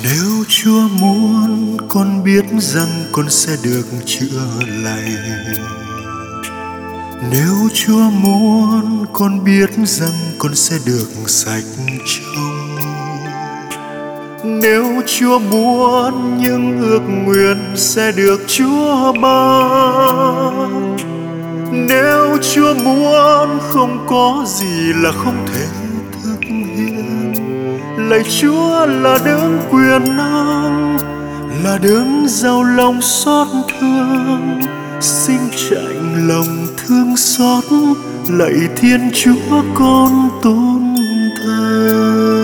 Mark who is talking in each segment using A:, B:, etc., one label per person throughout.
A: Nếu Chúa muốn, con biết rằng con sẽ được chữa lành. Nếu Chúa muốn, con biết rằng con sẽ được sạch trong. Nếu Chúa muốn, những ước nguyện sẽ được Chúa ban. Nếu Chúa muốn, không có gì là không thể thực hiện. Lạy Chúa là đấng quyền năng, là đấng giàu lòng xót thương, xin chạnh lòng thương xót. Lạy Thiên Chúa con tôn thờ.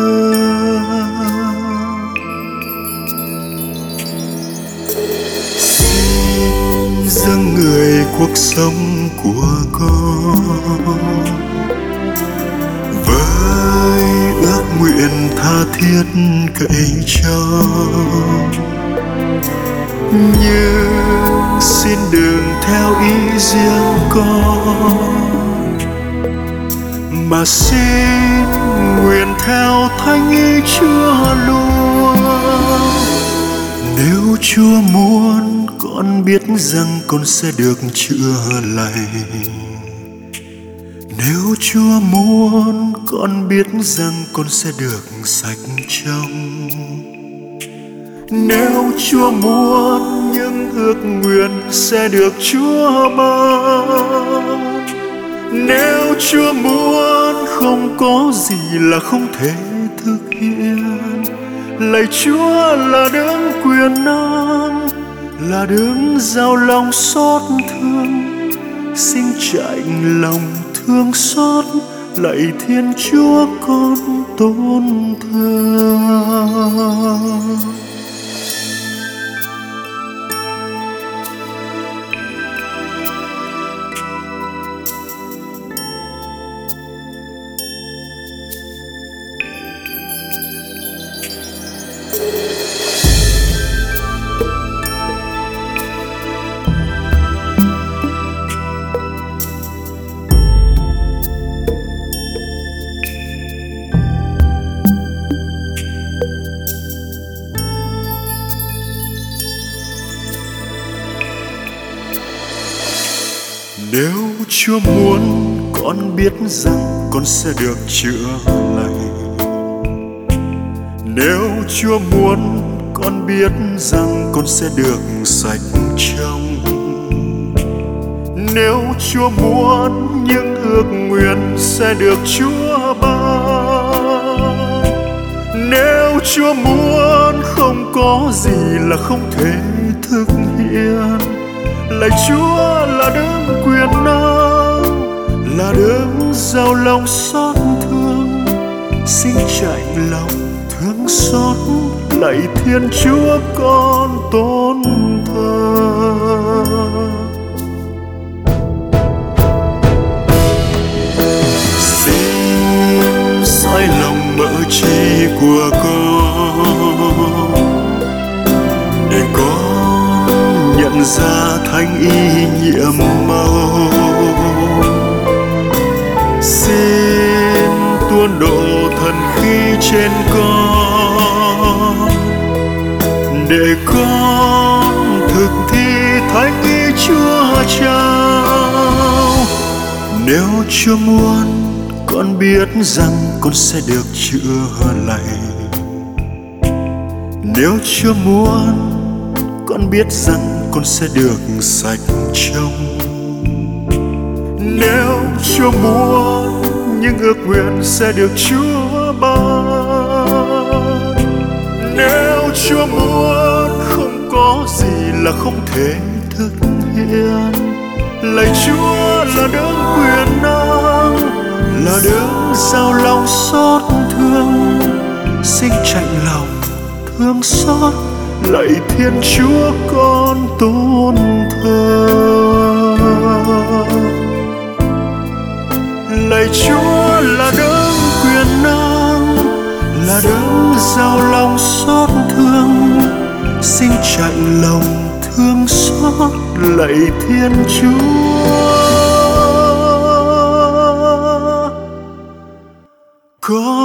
A: Xin dâng người cuộc sống của con, với ước nguyện tha thiết cậy trông. Nhưng xin đừng theo ý riêng con, mà xin nguyện theo thánh ý Chúa luôn. Nếu Chúa muốn, con biết rằng con sẽ được chữa lành. Nếu Chúa muốn, con biết rằng con sẽ được sạch trong. Nếu Chúa muốn, những ước nguyện sẽ được Chúa ban. Nếu Chúa muốn, không có gì là không thể thực hiện. Lạy Chúa là đấng quyền năng, là đấng giàu lòng xót thương, xin chạnh lòng thương xót. Lạy Thiên Chúa con tôn thờ. Nếu Chúa muốn, con biết rằng con sẽ được chữa lành. Nếu Chúa muốn, con biết rằng con sẽ được sạch trong. Nếu Chúa muốn, những ước nguyện sẽ được Chúa ban. Nếu Chúa muốn, không có gì là không thể thực hiện. Lạy Chúa là đấng quyền năng, là đấng giàu lòng xót thương, xin chạnh lòng thương xót. Lạy Thiên Chúa con tôn thờ. Xin soi lòng mỡ chi của con, để con nhận ra thánh ý nhiệm màu. Xin tuôn đổ thần khí trên con, để con thực thi thánh ý Chúa trao. Nếu Chúa muốn, con biết rằng con sẽ được chữa lành. Nếu Chúa muốn, con biết rằng con sẽ được sạch trong. Nếu Chúa muốn, những ước nguyện sẽ được Chúa ban. Nếu Chúa muốn, không có gì là không thể thực hiện. Lạy Chúa là đấng quyền năng, là đấng giàu lòng xót thương, xin chạnh lòng thương xót. Lạy Thiên Chúa con tôn thờ. Lạy Chúa là đấng quyền năng, là đấng giàu lòng xót thương, xin chạnh lòng thương xót. Lạy Thiên Chúa con